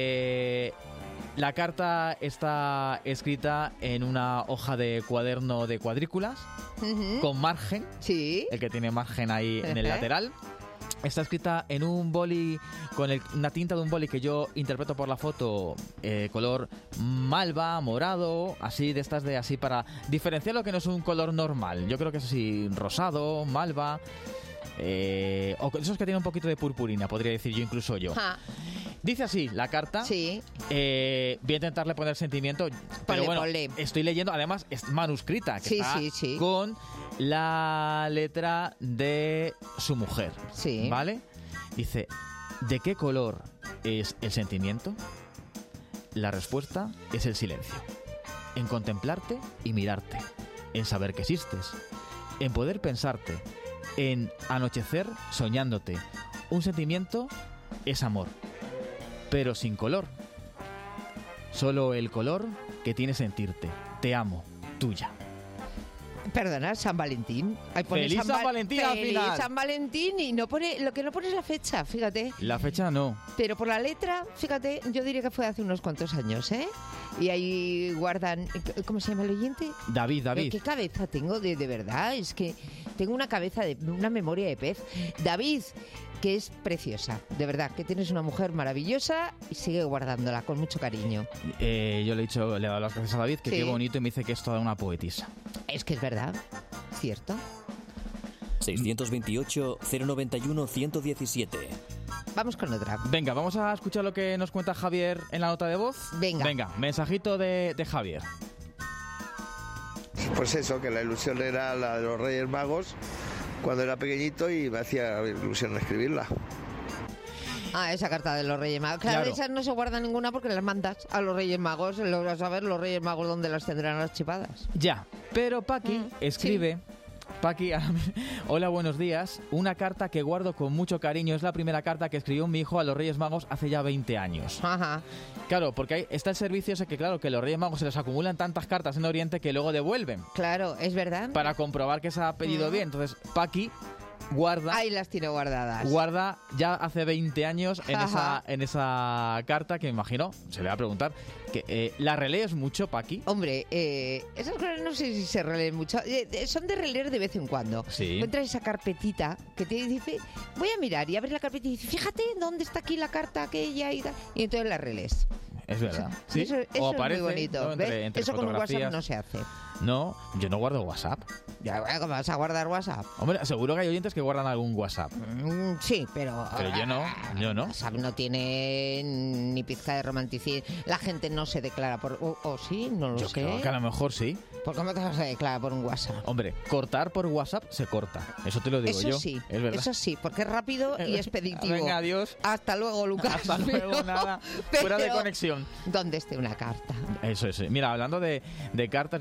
La carta está escrita en una hoja de cuaderno de cuadrículas con margen. Sí. El que tiene margen ahí en el lateral. Está escrita en un boli con una tinta de un boli que yo interpreto por la foto color malva, morado, así de estas de así para diferenciar lo que no es un color normal. Yo creo que es así rosado, malva, o esos que tienen un poquito de purpurina, podría decir yo incluso yo. Dice así la carta. Sí. Voy a intentarle poner sentimiento, pero bueno, estoy leyendo, además es manuscrita, que está con la letra de su mujer. Sí. ¿Vale? Dice, ¿de qué color es el sentimiento? La respuesta es el silencio. En contemplarte y mirarte. En saber que existes. En poder pensarte. En anochecer soñándote. Un sentimiento es amor. Pero sin color. Solo el color que tiene sentirte. Te amo, tuya. Perdona, San Valentín. Ay, pone ¡Feliz San Valentín al Feliz final! San Valentín, y no pone, lo que no pone es la fecha, fíjate. La fecha no. Pero por la letra, fíjate, yo diría que fue hace unos cuantos años, ¿eh? Y ahí guardan... ¿Cómo se llama el oyente? David. ¿Qué cabeza tengo de verdad? Es que tengo una cabeza una memoria de pez. David, que es preciosa, de verdad, que tienes una mujer maravillosa y sigue guardándola con mucho cariño. Yo le he dicho, le he dado las gracias a David, que qué bonito, y me dice que es toda una poetisa. Es que es verdad, cierto. 628-091-117. Vamos con otra. Venga, vamos a escuchar lo que nos cuenta Javier en la nota de voz. Venga, mensajito de Javier. Pues eso, que la ilusión era la de los Reyes Magos cuando era pequeñito y me hacía ilusión escribirla. Esa carta de los Reyes Magos. Claro, esas no se guarda ninguna porque las mandas a los Reyes Magos. A saber los Reyes Magos dónde las tendrán archivadas. Ya, pero Paqui escribe... Sí. Paqui, hola, buenos días. Una carta que guardo con mucho cariño. Es la primera carta que escribió mi hijo a los Reyes Magos hace ya 20 años. Ajá. Claro, porque está el servicio ese que, claro, que los Reyes Magos se les acumulan tantas cartas en Oriente que luego devuelven. Claro, es verdad. Para comprobar que se ha pedido bien. Entonces, Paqui guarda... Ahí las tiene guardadas. Guarda ya hace 20 años en esa carta que me imagino, se le va a preguntar, que ¿la relees mucho, Paqui? Hombre, esas cosas no sé si se releen mucho. Son de releer de vez en cuando. Sí. Encuentras esa carpetita que te dice, voy a mirar, y abres la carpeta y dices, fíjate dónde está aquí la carta aquella y entonces la relees. Es verdad. ¿Sí? Eso o aparece, es muy bonito. ¿no? Entre eso con un WhatsApp no se hace. No, yo no guardo WhatsApp. Ya, ¿cómo vas a guardar WhatsApp? Hombre, seguro que hay oyentes que guardan algún WhatsApp. Sí, pero... Pero yo no. WhatsApp no tiene ni pizca de romanticismo. La gente no se declara por... ¿O sí? No lo sé. Yo creo que a lo mejor sí. ¿Por cómo te vas a declarar por un WhatsApp? Hombre, cortar por WhatsApp se corta. Eso te lo digo yo. Eso sí. Es verdad. Eso sí, porque es rápido y expeditivo. Venga, adiós. Hasta luego, Lucas. Hasta luego, nada. Fuera de conexión. ¿Dónde esté una carta? Eso es. Mira, hablando de cartas, dice Irene,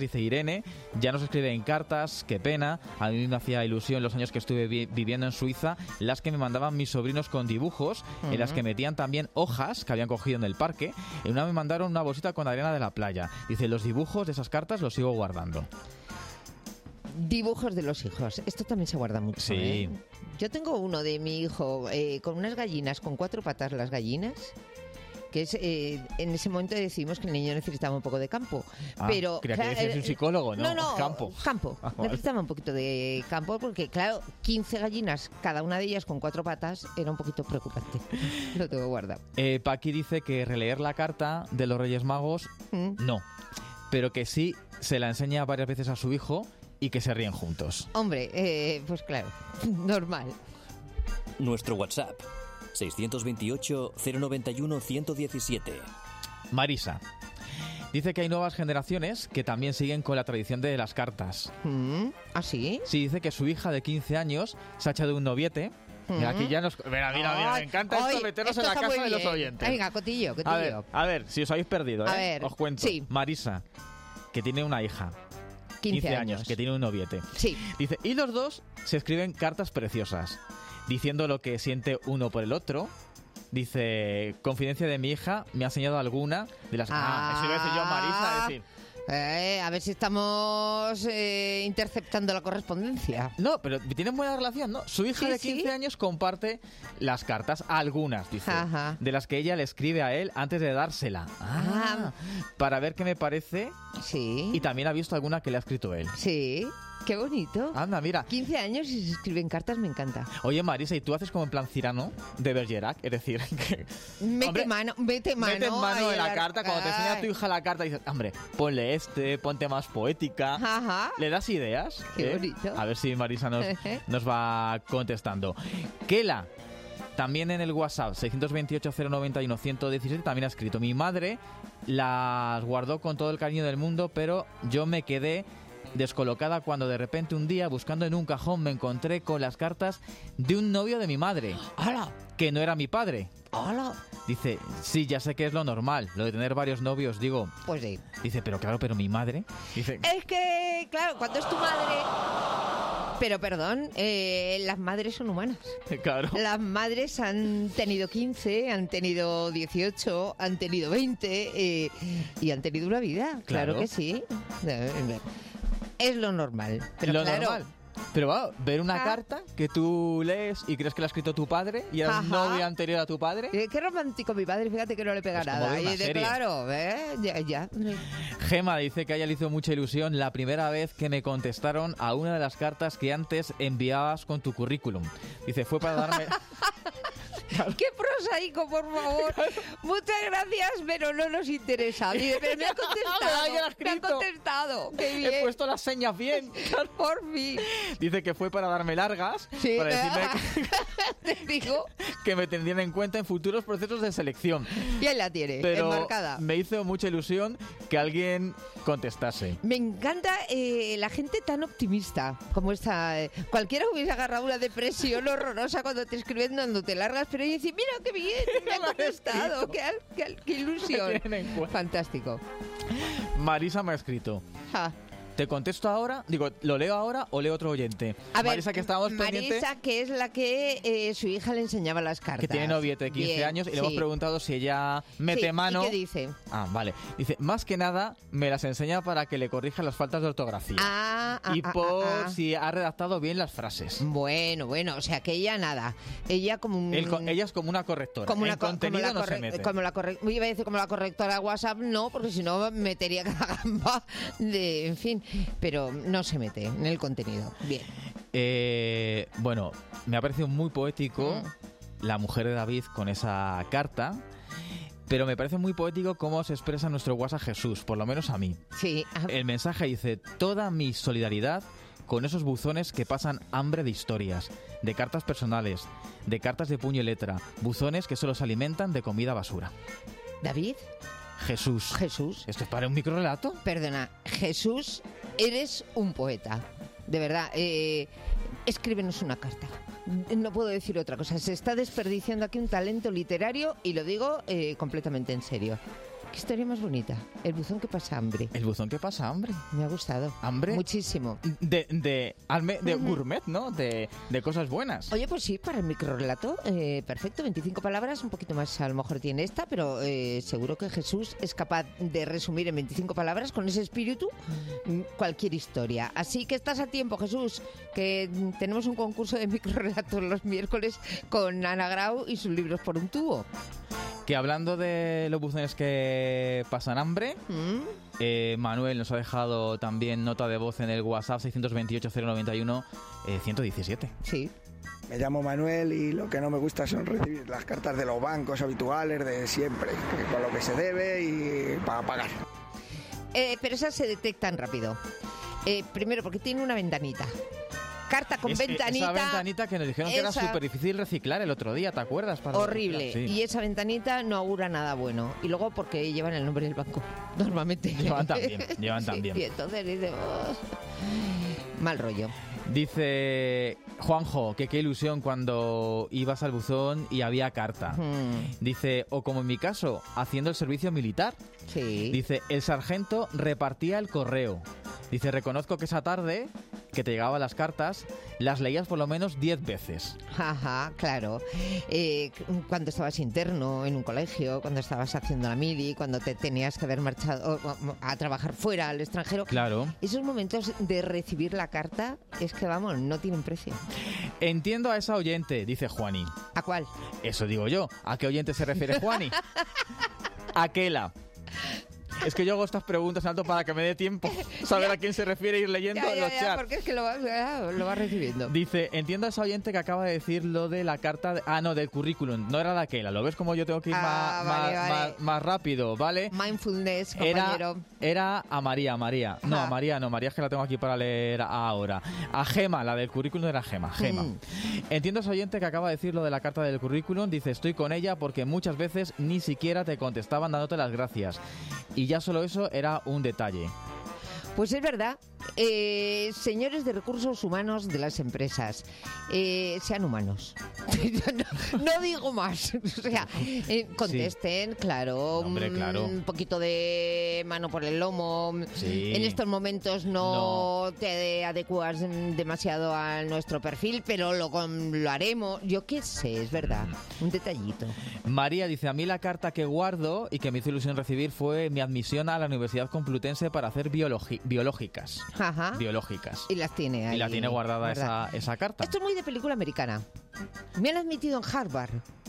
Irene ya nos escribe en cartas, qué pena, a mí me hacía ilusión los años que estuve viviendo en Suiza, las que me mandaban mis sobrinos con dibujos, en las que metían también hojas que habían cogido en el parque. En una me mandaron una bolsita con arena de la playa. Dice, los dibujos de esas cartas los sigo guardando. Dibujos de los hijos. Esto también se guarda mucho. Sí. Yo tengo uno de mi hijo con unas gallinas, con 4 patas las gallinas, que es en ese momento decidimos que el niño necesitaba un poco de campo. Pero creía que decías un psicólogo, ¿no? No, campo. Vale. Necesitaba un poquito de campo porque, claro, 15 gallinas, cada una de ellas con 4 patas, era un poquito preocupante. Lo tengo guardado. Paqui dice que releer la carta de los Reyes Magos, no. Pero que sí se la enseña varias veces a su hijo y que se ríen juntos. Hombre, pues claro, normal. Nuestro WhatsApp, 628-091-117. Marisa dice que hay nuevas generaciones que también siguen con la tradición de las cartas. ¿Ah, sí? Sí, dice que su hija de 15 años se ha echado un noviete. Mira, aquí ya nos... Mira, me encanta esto, meternos en la casa de los oyentes. Venga, cotillo. A ver, si os habéis perdido, a ver, os cuento. Sí. Marisa, que tiene una hija, 15 años, que tiene un noviete. Sí. Dice, y los dos se escriben cartas preciosas, diciendo lo que siente uno por el otro. Dice, confidencia de mi hija, me ha enseñado alguna de las... eso iba a decir yo, Marisa, es decir... A ver si estamos interceptando la correspondencia. No, pero tienen buena relación, ¿no? Su hija de 15 años comparte las cartas, algunas, dice, de las que ella le escribe a él antes de dársela. Para ver qué me parece. Sí. Y también ha visto alguna que le ha escrito él. Sí. Qué bonito. Anda, mira. 15 años y se escriben cartas, me encanta. Oye, Marisa, ¿y tú haces como en plan Cirano de Bergerac? Es decir, que... Mete mano en la carta. Cuando te enseña a tu hija la carta, dices, hombre, ponle ponte más poética. Ajá. ¿Le das ideas? Qué bonito. A ver si Marisa nos va contestando. Kela, también en el WhatsApp, 628-091-117, también ha escrito, mi madre las guardó con todo el cariño del mundo, pero yo me quedé descolocada cuando de repente un día, buscando en un cajón, me encontré con las cartas de un novio de mi madre. ¡Hala! Que no era mi padre. ¡Hala! Dice, sí, ya sé que es lo normal, lo de tener varios novios, digo. Pues sí. Dice, pero mi madre. Dice, es que, claro, cuando es tu madre... Pero perdón, las madres son humanas. Claro. Las madres han tenido 15, han tenido 18, han tenido 20 y han tenido una vida. Claro que sí. Es lo normal. Pero lo claro, normal. Pero va, ver una carta que tú lees y crees que la ha escrito tu padre y era un novio anterior a tu padre. Qué romántico mi padre, fíjate que no le pega nada. Claro, ya. Gema dice que a ella le hizo mucha ilusión la primera vez que me contestaron a una de las cartas que antes enviabas con tu currículum. Dice, fue para darme... ¡Qué prosaico, por favor! Muchas gracias, pero no nos interesa. Dice, pero me ha contestado. ¡Qué bien! He puesto las señas bien. Por fin. Dice que fue para darme largas, para decirme que me tendrían en cuenta en futuros procesos de selección. Bien la tiene, pero enmarcada. Me hizo mucha ilusión que alguien contestase. Me encanta la gente tan optimista como esta. Cualquiera hubiese agarrado una depresión horrorosa cuando te escriben dándote largas, pero y decir, mira qué bien, me ha contestado, qué ilusión. Fantástico. Marisa me ha escrito. ¿Te contesto ahora? Digo, ¿lo leo ahora o leo otro oyente? A ver, Marisa, que estábamos pendientes. Marisa, que es la que su hija le enseñaba las cartas. Que tiene noviete de 15 años y le hemos preguntado si ella mete mano. ¿Y qué dice? Vale. Dice, más que nada me las enseña para que le corrija las faltas de ortografía. Y por si ha redactado bien las frases. Bueno, o sea que ella nada. Ella como ella es como una correctora. En contenido no se mete. Iba a decir como la correctora de WhatsApp, no, porque si no metería cada gamba de... En fin. Pero no se mete en el contenido. Bien. Bueno, me ha parecido muy poético la mujer de David con esa carta, pero me parece muy poético cómo se expresa en nuestro WhatsApp Jesús, por lo menos a mí. Sí. El mensaje dice, toda mi solidaridad con esos buzones que pasan hambre de historias, de cartas personales, de cartas de puño y letra, buzones que solo se alimentan de comida basura. ¿David? Jesús. ¿Esto es para un microrelato? Perdona, Jesús, eres un poeta. De verdad, escríbenos una carta. No puedo decir otra cosa. Se está desperdiciando aquí un talento literario y lo digo completamente en serio. Qué historia más bonita. El buzón que pasa hambre. El buzón que pasa hambre. Me ha gustado. ¿Hambre? Muchísimo. De gourmet, ¿no? De cosas buenas. Oye, pues sí, para el microrrelato, perfecto, 25 palabras, un poquito más a lo mejor tiene esta, pero seguro que Jesús es capaz de resumir en 25 palabras con ese espíritu cualquier historia. Así que estás a tiempo, Jesús, que tenemos un concurso de microrelatos los miércoles con Ana Grau y sus libros por un tubo. Que hablando de los buzones que pasan hambre, Manuel nos ha dejado también nota de voz en el WhatsApp 628-091-117. Sí. Me llamo Manuel y lo que no me gusta son recibir las cartas de los bancos habituales de siempre, con lo que se debe y para pagar. Pero esas se detectan rápido. Primero porque tiene una ventanita. Carta con ventanita. Esa ventanita que nos dijeron que era súper difícil reciclar el otro día, ¿te acuerdas? Horrible. Sí. Y esa ventanita no augura nada bueno. Y luego porque llevan el nombre del banco. Normalmente. Llevan también. Sí, y entonces dice... mal rollo. Dice Juanjo que qué ilusión cuando ibas al buzón y había carta. Dice, o como en mi caso, haciendo el servicio militar. Sí. Dice, el sargento repartía el correo. Dice, reconozco que esa tarde que te llegaban las cartas, las leías por lo menos 10 veces. Ajá, claro. Cuando estabas interno en un colegio, cuando estabas haciendo la mili, cuando te tenías que haber marchado a trabajar fuera, al extranjero. Claro. Esos momentos de recibir la carta es que, vamos, no tienen precio. Entiendo a esa oyente, dice Juani. ¿A cuál? Eso digo yo. ¿A qué oyente se refiere Juani? Aquela. Es que yo hago estas preguntas en alto para que me dé tiempo saber a quién se refiere, ir leyendo los chats. Porque es que lo vas recibiendo. Dice, entiendo a esa oyente que acaba de decir lo de la carta... del currículum. No era de aquella. ¿Lo ves como yo tengo que ir más rápido, ¿vale? Mindfulness, compañero. Era a María. No, a María no. María es que la tengo aquí para leer ahora. A Gema, la del currículum era Gema. Entiendo a esa oyente que acaba de decir lo de la carta del currículum. Dice, estoy con ella porque muchas veces ni siquiera te contestaban dándote las gracias. Y ya solo eso era un detalle. Pues es verdad. Señores de recursos humanos de las empresas, sean humanos. No digo más. O sea, contesten, sí. Claro, hombre, claro. Un poquito de mano por el lomo. Sí. En estos momentos no te adecuas demasiado a nuestro perfil, pero lo haremos. Yo qué sé, es verdad. Un detallito. María dice, a mí la carta que guardo y que me hizo ilusión recibir fue mi admisión a la Universidad Complutense para hacer biológicas. Ajá. Biológicas. Y las tiene ahí. Y la tiene guardada esa carta. Esto es muy de película americana. Me han admitido en Harvard.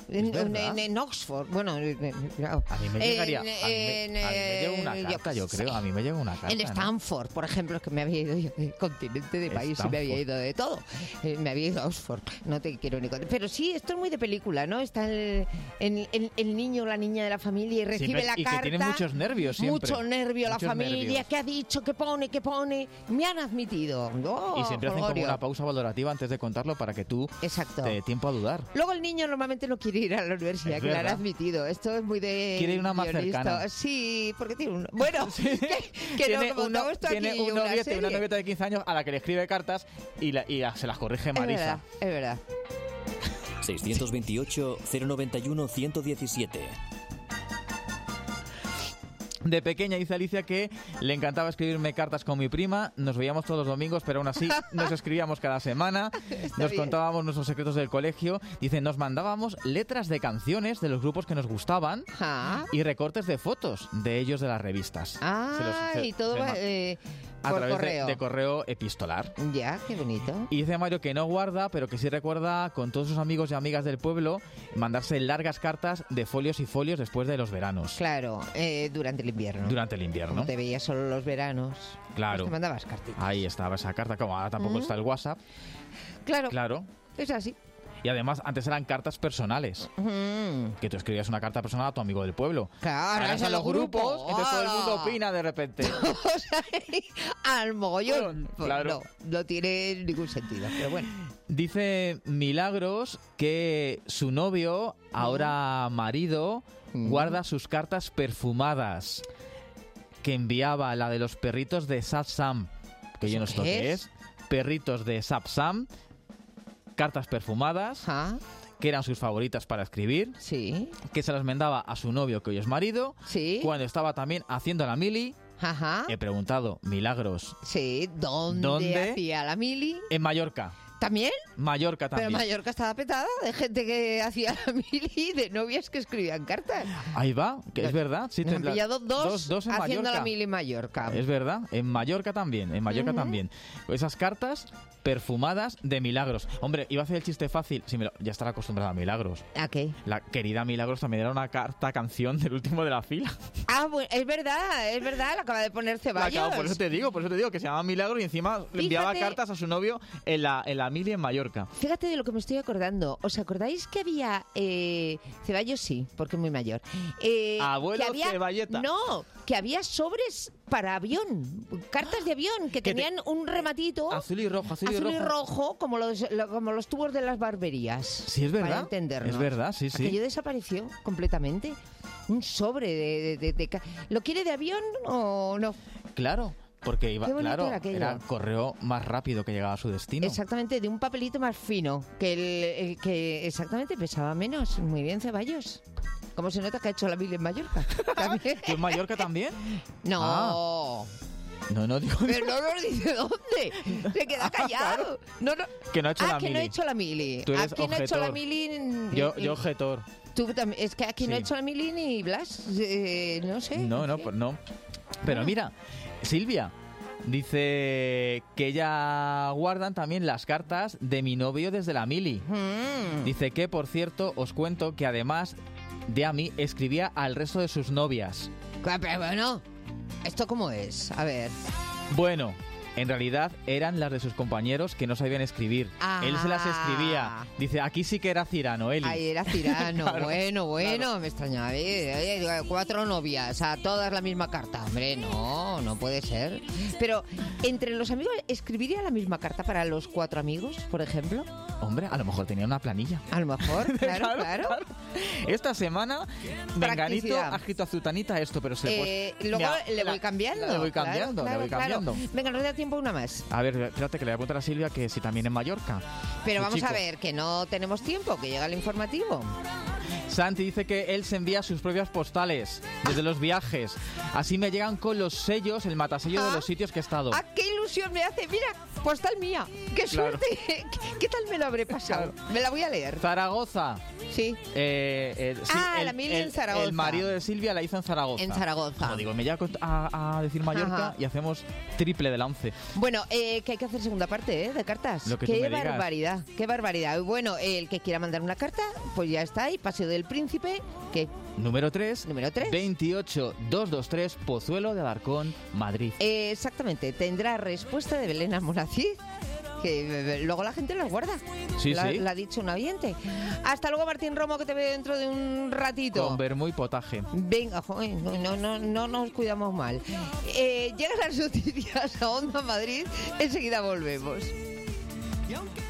En Oxford. Bueno, a mí me llegaría. A mí me llegó una carta, yo creo. A mí me llegó una carta. En Stanford, ¿no? Por ejemplo, es que me había ido yo de continente, de país, y me había ido de todo. Me había ido a Oxford. No te quiero ni contar. Pero sí, esto es muy de película, ¿no? Está el niño o la niña de la familia y recibe la carta. Y que tiene muchos nervios siempre. Mucho nervio la familia. ¿Qué ha dicho? ¿Qué pone? Me han admitido. Y siempre hacen como una pausa valorativa antes de contarlo para que tú te dé tiempo a dudar. Luego el niño normalmente no quiere ir a la universidad, que la han admitido. Esto es muy de... Quiere ir una más cercana. Sí, porque tiene un... Bueno, sí. Tiene un noviete, una novieta de 15 años a la que le escribe cartas y se las corrige Marisa. Es verdad. 628-091-117. De pequeña dice Alicia que le encantaba escribirme cartas con mi prima, nos veíamos todos los domingos, pero aún así nos escribíamos cada semana, nos contábamos nuestros secretos del colegio. Dice, nos mandábamos letras de canciones de los grupos que nos gustaban y recortes de fotos de ellos de las revistas. Y todo va... a través de correo epistolar. Ya, qué bonito. Y dice Mario que no guarda, pero que sí recuerda con todos sus amigos y amigas del pueblo mandarse largas cartas de folios y folios después de los veranos. Claro, durante el invierno. Durante el invierno. Como te veías solo los veranos. Claro. Pues te mandabas cartitas. Ahí estaba esa carta, como ahora tampoco está el WhatsApp. Claro. Es así. Y además, antes eran cartas personales. Que tú escribías una carta personal a tu amigo del pueblo. Claro, ahora son los grupos. Entonces todo el mundo opina de repente. O sea, al mogollón. Claro. No tiene ningún sentido, pero bueno. Dice Milagros que su novio, ahora marido, guarda sus cartas perfumadas. Que enviaba la de los perritos de Sapsam. Que yo no sé qué es. Perritos de Sapsam. Cartas perfumadas que eran sus favoritas para escribir, sí, que se las mandaba a su novio, que hoy es marido, sí, cuando estaba también haciendo la mili. Ajá. He preguntado, Milagros. Sí, ¿dónde hacía la mili? En Mallorca. ¿También? Mallorca también. Pero Mallorca estaba petada de gente que hacía la mili, de novias que escribían cartas. Ahí va, que es verdad. Sí, Nos han pillado dos en haciendo Mallorca. la mili en Mallorca. Es verdad, en Mallorca también, también. Esas cartas perfumadas de Milagros. Hombre, iba a hacer el chiste fácil, sí, ya estará acostumbrada a Milagros. ¿A qué? La querida Milagros también era una canción del último de la fila. Ah, bueno, es verdad, la acaba de poner Ceballos. Por eso te digo que se llama Milagros y encima le enviaba cartas a su novio en la mili en Mallorca. Fíjate de lo que me estoy acordando. ¿Os acordáis que había... Ceballos sí, porque es muy mayor. Abuelo Ceballeta. No, que había sobres para avión, cartas de avión, que tenían un rematito... Azul y rojo, como los tubos de las barberías. Sí, es verdad. Para entendernos. Es verdad, sí. Aquello desapareció completamente. Un sobre de ¿Lo quiere de avión o no? Claro. Porque era correo más rápido que llegaba a su destino. Exactamente, de un papelito más fino, que el que exactamente pesaba menos. Muy bien, Ceballos. ¿Cómo se nota que ha hecho la mili en Mallorca? ¿También? ¿Tú en Mallorca también? No. No digo. Pero no nos dice dónde. Se queda callado. No. Que no ha hecho la mili. Que no ha hecho la mili. Tú eres aquí no ha hecho la mili. Yo objetor. Tú también. Es que aquí no ha hecho la mili ni Blas. No sé. No. Pero mira, Silvia dice que ella guardan también las cartas de mi novio desde la mili. Dice que, por cierto, os cuento que además de a mí, escribía al resto de sus novias. Pero bueno, ¿esto cómo es? A ver. Bueno, en realidad eran las de sus compañeros que no sabían escribir. Él se las escribía. Dice, aquí sí que era Cirano, Eli. Ahí era Cirano. Claro, bueno, claro. Me extrañaba. 4 novias, a todas la misma carta. Hombre, no puede ser. Pero, ¿entre los amigos escribiría la misma carta para los 4 amigos, por ejemplo? Hombre, a lo mejor tenía una planilla. A lo mejor, claro. Esta semana, Menganito ha escrito a Zutanita esto, pero luego le voy cambiando. Le voy cambiando. Venga, nos da tiempo una más. A ver, espérate que le voy a preguntar a Silvia que si también en Mallorca. Pero vamos a ver, que no tenemos tiempo, que llega el informativo. Santi dice que él se envía sus propias postales desde los viajes. Así me llegan con los sellos, el matasello de los sitios que he estado. ¡Ah, qué ilusión me hace! Mira, postal mía. ¡Qué suerte! ¿Qué tal me lo habré pasado? Claro. Me la voy a leer. Zaragoza. Sí. La mili en Zaragoza. El marido de Silvia la hizo en Zaragoza. En Zaragoza. No, digo, me llega a decir Mallorca y hacemos triple de lance. Bueno, que hay que hacer segunda parte, de cartas. Lo que qué barbaridad, qué barbaridad. Bueno, el que quiera mandar una carta, pues ya está ahí, Paseo del Príncipe, ¿qué? Número 3. 28223, Pozuelo de Alarcón, Madrid. Exactamente, tendrá respuesta de Belén Almonacid, que luego la gente la guarda. Sí. La ha dicho un oyente. Hasta luego, Martín Romo, que te veo dentro de un ratito. Con vermú y potaje. Venga, joder, no nos cuidamos mal. Llegan las noticias a Onda Madrid, enseguida volvemos. Y aunque